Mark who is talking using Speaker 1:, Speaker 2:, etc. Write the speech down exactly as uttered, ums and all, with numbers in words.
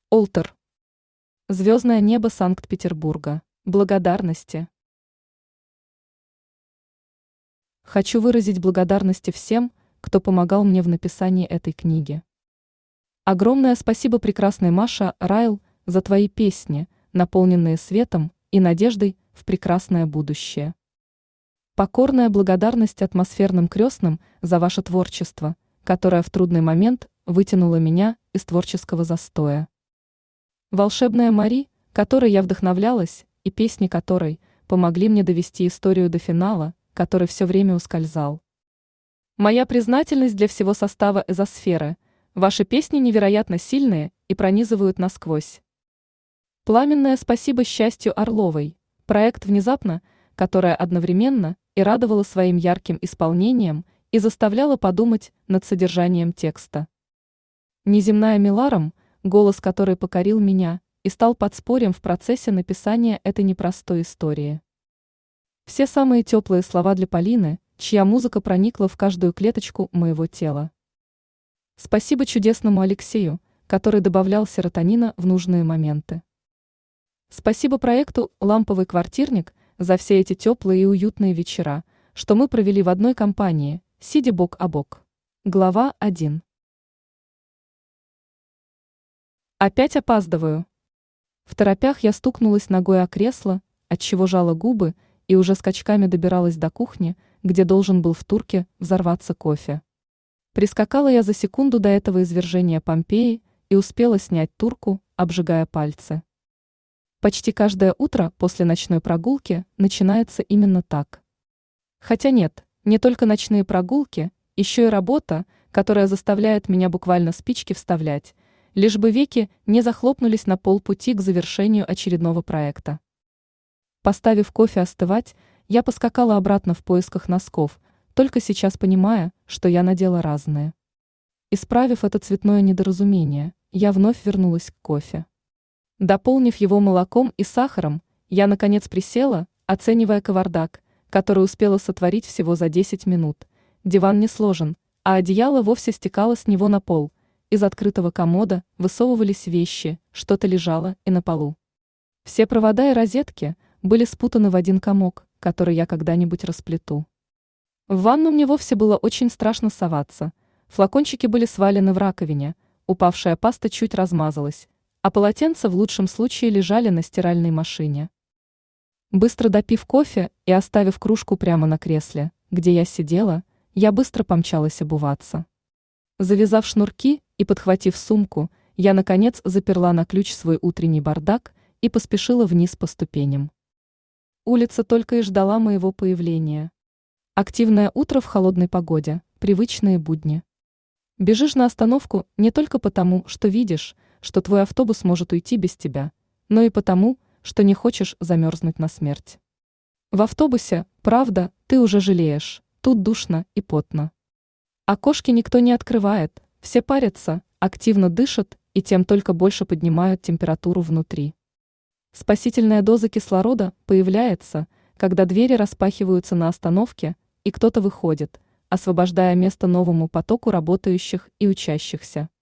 Speaker 1: Олтер. Звездное небо Санкт-Петербурга. Благодарности. Хочу выразить благодарности всем, кто помогал мне в написании этой книги. Огромное спасибо прекрасной Маше Райл за твои песни, наполненные светом и надеждой в прекрасное будущее. Покорная благодарность атмосферным крестным за ваше творчество, которое в трудный момент вытянуло меня из творческого застоя. Волшебная Мари, которой я вдохновлялась, и песни которой помогли мне довести историю до финала, который все время ускользал. Моя признательность для всего состава Эзосферы. Ваши песни невероятно сильные и пронизывают насквозь. Пламенное спасибо счастью Орловой, проект «Внезапно», которая одновременно и радовала своим ярким исполнением и заставляла подумать над содержанием текста. Неземная Миларом, голос которой покорил меня и стал подспорьем в процессе написания этой непростой истории. Все самые теплые слова для Полины, чья музыка проникла в каждую клеточку моего тела. Спасибо чудесному Алексею, который добавлял серотонина в нужные моменты. Спасибо проекту «Ламповый квартирник» за все эти теплые и уютные вечера, что мы провели в одной компании, сидя бок о бок. Глава один. Опять опаздываю. В торопях я стукнулась ногой о кресло, отчего жала губы, и уже скачками добиралась до кухни, где должен был в турке взорваться кофе. Прискакала я за секунду до этого извержения Помпеи и успела снять турку, обжигая пальцы. Почти каждое утро после ночной прогулки начинается именно так. Хотя нет, не только ночные прогулки, еще и работа, которая заставляет меня буквально спички вставлять, лишь бы веки не захлопнулись на полпути к завершению очередного проекта. Поставив кофе остывать, я поскакала обратно в поисках носков, только сейчас понимая, что я надела разные. Исправив это цветное недоразумение, я вновь вернулась к кофе. Дополнив его молоком и сахаром, я наконец присела, оценивая кавардак, который успела сотворить всего за десять минут. Диван не сложен, а одеяло вовсе стекало с него на пол. Из открытого комода высовывались вещи, что-то лежало и на полу. Все провода и розетки были спутаны в один комок, который я когда-нибудь расплету. В ванну мне вовсе было очень страшно соваться. Флакончики были свалены в раковине, упавшая паста чуть размазалась, а полотенца в лучшем случае лежали на стиральной машине. Быстро допив кофе и оставив кружку прямо на кресле, где я сидела, я быстро помчалась обуваться. Завязав шнурки и подхватив сумку, я, наконец, заперла на ключ свой утренний бардак и поспешила вниз по ступеням. Улица только и ждала моего появления. Активное утро в холодной погоде, привычные будни. Бежишь на остановку не только потому, что видишь, что твой автобус может уйти без тебя, но и потому, что не хочешь замерзнуть на смерть. В автобусе, правда, ты уже жалеешь, тут душно и потно. Окошки никто не открывает, все парятся, активно дышат и тем только больше поднимают температуру внутри. Спасительная доза кислорода появляется, когда двери распахиваются на остановке, и кто-то выходит, освобождая место новому потоку работающих и учащихся.